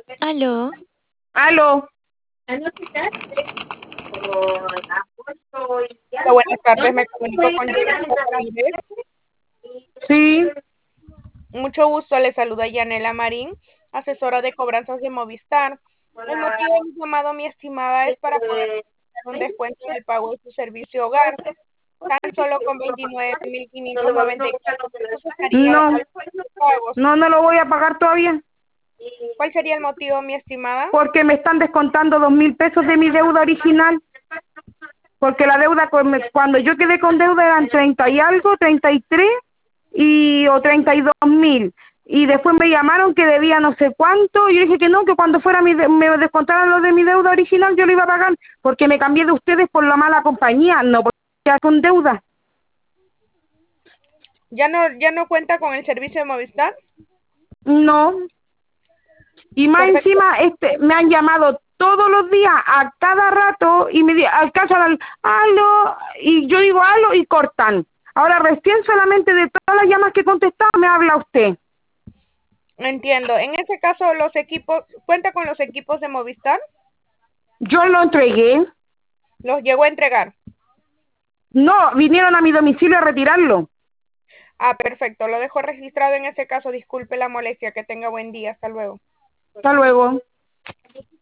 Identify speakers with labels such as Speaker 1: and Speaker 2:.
Speaker 1: Aló.
Speaker 2: Aló.
Speaker 3: Hola, buenas tardes, me comunico con Yanela Ramírez.
Speaker 2: Sí,
Speaker 3: Mucho gusto, le saluda Yanela Marín, asesora de cobranzas de Movistar. El motivo de mi llamado, mi estimada, es para poder hacer un descuento en el pago de su servicio hogar. Tan solo con 29.594 pesos estaría
Speaker 2: no,
Speaker 3: realizando pagos.
Speaker 2: no lo voy a pagar todavía
Speaker 3: ¿Cuál sería el motivo, mi estimada?
Speaker 2: porque me están descontando 2.000 pesos de mi deuda original. Porque la deuda, cuando yo quedé con deuda eran 30 y algo, 33 o 32.000. Y después me llamaron que debía no sé cuánto. Y yo dije que no, que cuando fuera me descontaran lo de mi deuda original yo lo iba a pagar. Porque me cambié de ustedes por la mala compañía, no porque ya con deuda.
Speaker 3: ¿Ya no cuenta con el servicio de Movistar?
Speaker 2: No. Y más
Speaker 3: Perfecto.
Speaker 2: encima me han llamado todos los días, a cada rato, y alcanzan al aló, y yo digo aló y cortan. Ahora recién solamente de todas las llamadas que he contestado me habla usted.
Speaker 3: Entiendo. En ese caso, los equipos, ¿cuenta con los equipos de Movistar?
Speaker 2: Yo lo entregué.
Speaker 3: ¿Los llegó a entregar?
Speaker 2: No, vinieron a mi domicilio a retirarlo.
Speaker 3: Ah, perfecto. Lo dejo registrado en ese caso. Disculpe la molestia. Que tenga buen día. Hasta luego.
Speaker 2: Hasta luego.